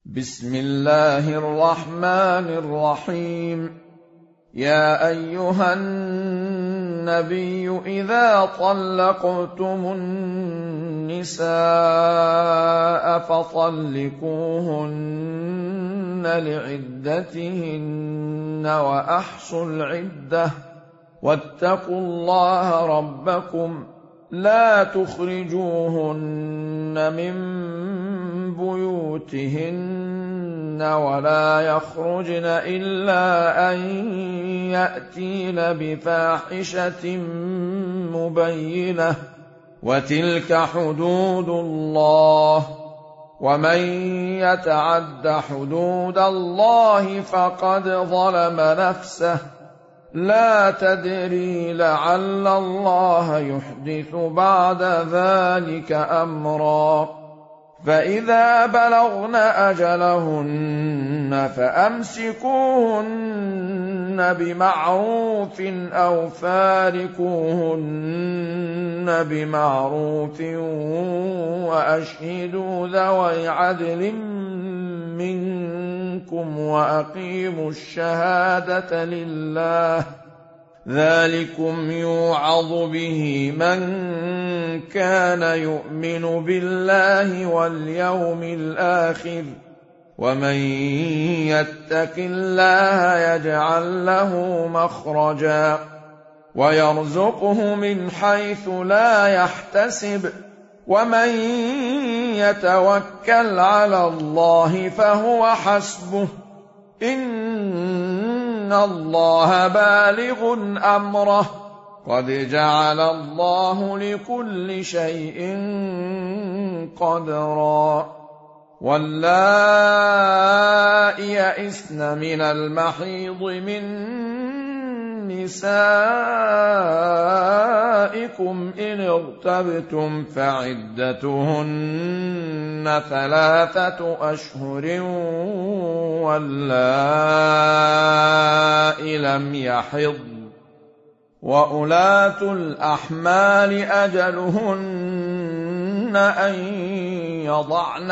بسم الله الرحمن الرحيم. يا أيها النبي إذا طلقتم النساء فطلقوهن لعدتهن وأحصوا العدة واتقوا الله ربكم لا تخرجوهن من بيوتهن ولا يخرجن إلا أن يأتين بفاحشة مبينة وتلك حدود الله ومن يتعد حدود الله فقد ظلم نفسه لا تدري لعل الله يحدث بعد ذلك أمرا. فإذا بلغن أجلهن فأمسكوهن بمعروف أو فارقوهن بمعروف وأشهدوا ذوي عدل منكم وأقيموا الشهادة لله ذلكم يوعظ به من كان يؤمن بالله واليوم الآخر ومن يتق الله يجعل له مخرجا ويرزقه من حيث لا يحتسب ومن يتوكل على الله فهو حسبه إن الله بالغ أمره قد جعل الله لكل شيء قدرا. واللائي يئسن من المحيض من نسائكم إن ارتبتم فعدتهن 3 أشهر واللائي لم يحضن وأولاة الأحمال أجلهن أن يضعن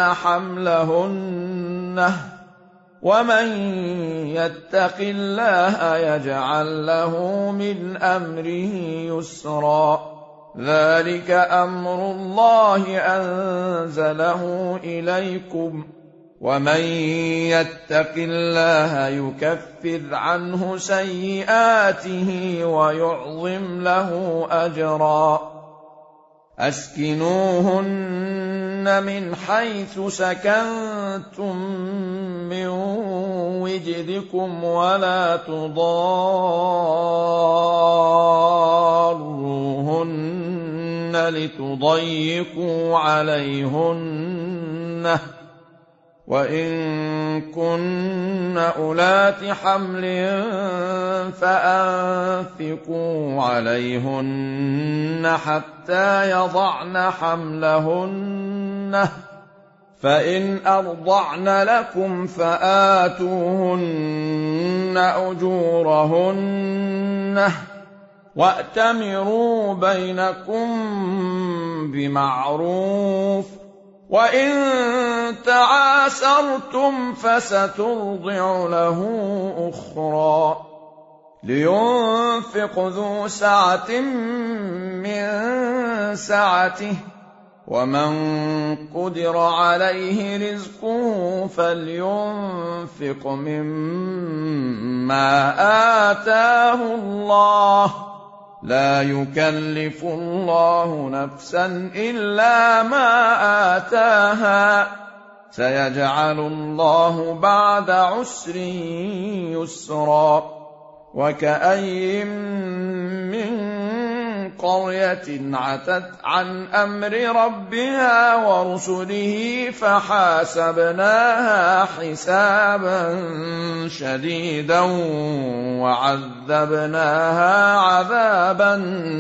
حملهن ومن يتق الله يجعل له من أمره يسرا. ذلك أمر الله أنزله إليكم ومن يتق الله يكفر عنه سيئاته ويعظم له أجرا. أسكنوهن من حيث سكنتم من وجدكم ولا تضاروهن لتضيقوا عليهن وإن كن أولات حمل فأنفقوا عليهن حتى يضعن حملهن فإن أرضعن لكم فآتوهن أجورهن وأتمروا بينكم بمعروف وإن تعاسرتم فسترضع له أخرى. لينفق ذو سعة من سعته ومن قدر عليه رزقه فلينفق مما آتاه الله لا يكلف الله نفسا إلا ما آتاها سيجعل الله بعد عسر يسرا. وكأين من قرية عتت عن أمر ربها ورسله فحاسبناها حسابا شديدا وعذبناها عذابا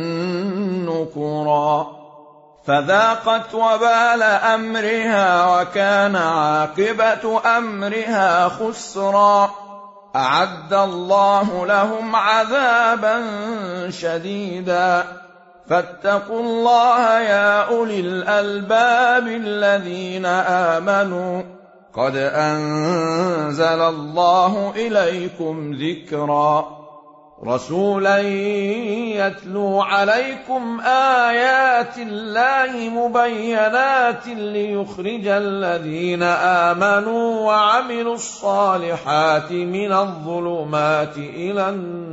نكرا فذاقت وبال أمرها وكان عاقبة أمرها خسرا. أعد الله لهم عذابا شديدا فاتقوا الله يا أولي الألباب الذين آمنوا قد أنزل الله إليكم ذكرا رسولا يتلو عليكم آيات الله مبينات ليخرج الذين آمنوا وعملوا الصالحات من الظلمات إلى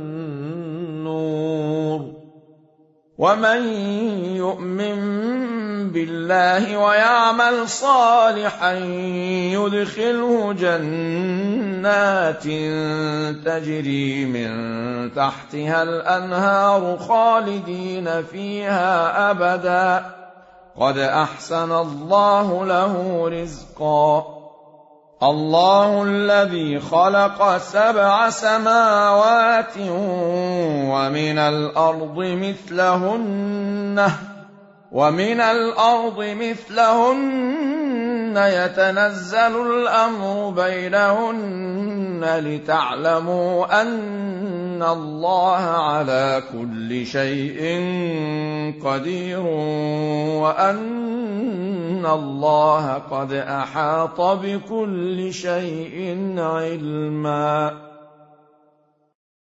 النور ومن يؤمن بالله ويعمل صالحا يدخله جنات تجري من تحتها الأنهار خالدين فيها أبدا قد أحسن الله له رزقا الله الذي خلق 7 سماوات ومن الأرض مثلهن يتنزل الأمر بينهن لتعلموا أن الله على كل شيء قدير وأن الله قد أحاط بكل شيء علما